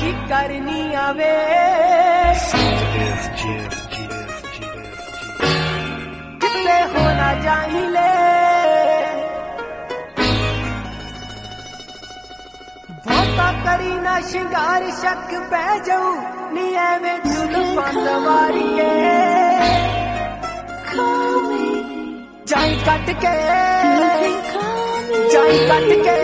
जी करनी आवे कितने होना चाहिए बहुता करी ना शिंगार शक पै जाऊ नी एवें जुल्फां सवारी के जाई कट के जाई कट के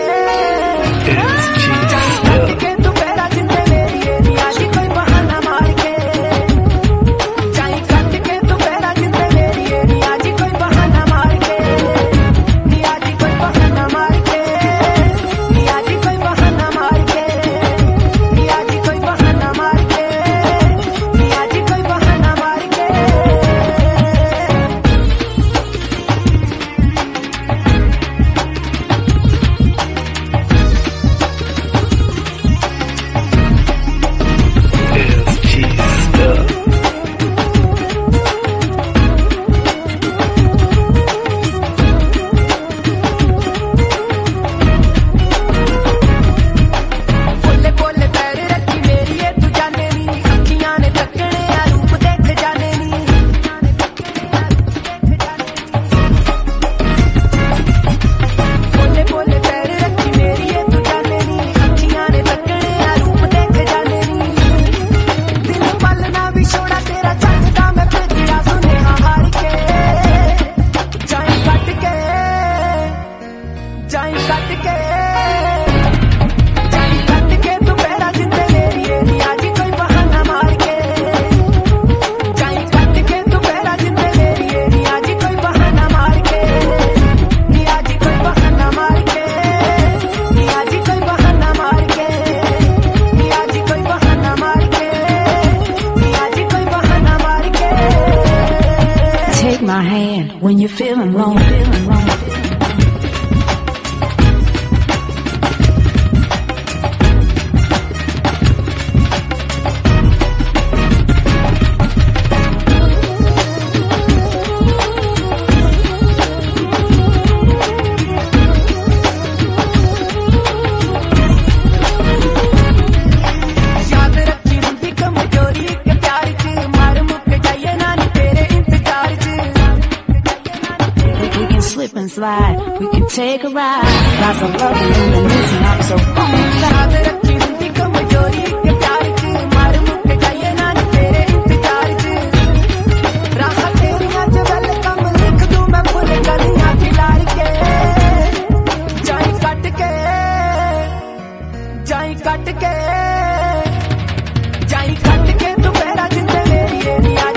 तू पहला जिंदे मेरी है नी आज कोई बहाना मार के जाई कट के तू पहला जिंदे मेरी है नी आज कोई बहाना मार के नी आज कोई बहाना मार के नी आज कोई बहाना मार के नी आज कोई बहाना मार के नी आज कोई बहाना मार के जाई कट के तू पहला जिंदे मेरी है नी आज कोई बहाना मार के जाई कट के तू पहला जिंदे मेरी है नी आज कोई बहाना मार के नी आज कोई बहाना मार के नी आज कोई बहाना मार के नी आज कोई बहाना मार के नी आज कोई बहाना मार के Take my hand when you're feeling wrong. Slip and slide, we can take a ride. Lots of love and reminiscing, I'm so याद रखी हुंदी कमजोरी के प्यार च मार मुक जाइए ना नी तेरे इंतजार च राह तेरियां च वेलकम लिख दूं मैं फुल गलियां खिलाड़ के जाई कट के जाई कट के तू पहला जिंदे मेरी है नी